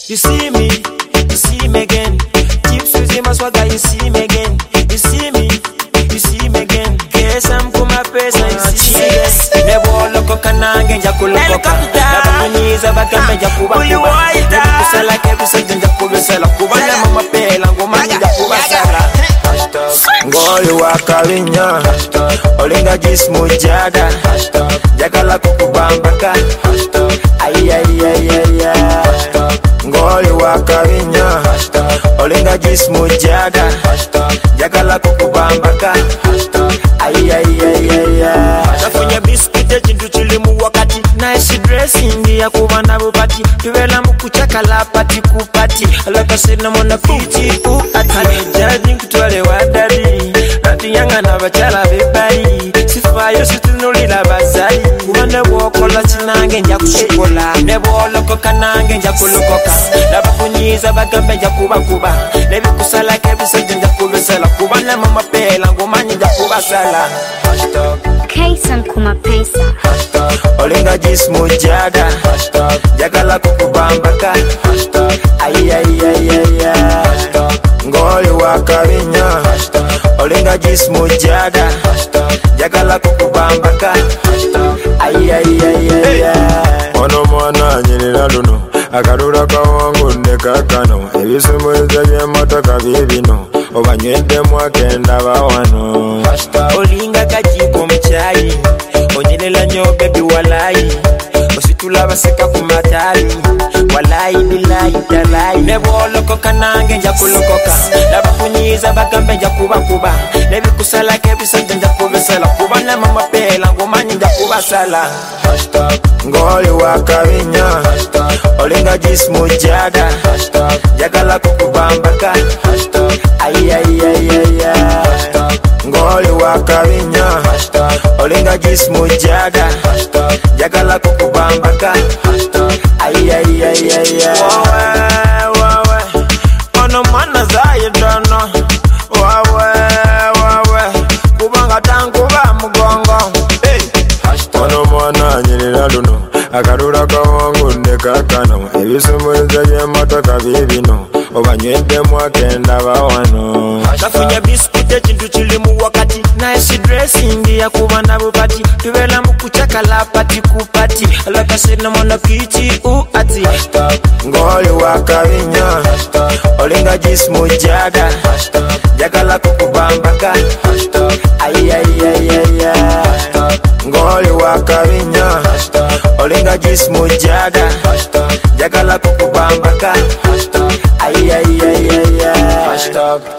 You see me again. Keep Susie my swagger, you see me again. You see me again. Guess I'm for my face, you see me again. Never look kanange njakulukoka. Nabamuniza bakambe kuba. Kusala kebisa njakuba sala kuba na mama pela ngoma njakuba sala. Ngoli wakavinya olinga jismu jada jakala kukubambaka ay ngoli wakavinya olinga jismu jada jakala kukubambaka ay nafunya biscuit chintu chilimu wakati nice dressing ya kubana bupati tubela mukuchakala pati kupati alaka sina mona piti ati judging kutwale wadari ati yanga na bachala bebali sifayo situnulila bazali kubane bokola chinange nja kushukola neboloko kanange nja kulokoka nabafunyiza bagambe nja kuba nebikusala kebisa nja kubesela kubana mama pela ngomani nja kubasala Kaysan kuma pesa olinga jismu jada jakala kukubambaka ay ngoli wakavinya olinga jismu jada jakala kukubambaka ay ono mwana nyirira luno akarura kawangu nekakano ebisumuriza by'emmotoka bibino obanywedde mwakenda bawano olinga kajiko mchayi onyelela nyo baby walai ositula baseka kumatali walai bilahi talai neboloko kanange nja kulokoka nabafunyiza bagambe nja kuba nebikusala kebisa nja kubesela kuba na mama pela ngomani nja kubasala ngoli wakavinya olinga jismu jada jakala kukubambaka ay ngoli wakavinya olinga jismu jada jakala kukubambaka ay wawe ono mana zayidono wawe kubanga tankuba mugongo ono mwana nyirira luno akarura kawangu nekakano ebisumuriza by'emmotoka bibino obanywedde mwakenda bawano nafunya biscuit chintu chilimu wakati nice dressing ya kubana bupati tubela mukuchakala pati kupati alaka sina mona piti ati ngoli wakavinya olinga jismu jada jakala kukubambaka ay ngoli wakavinya olinga jismu jada jakala kukubambaka ay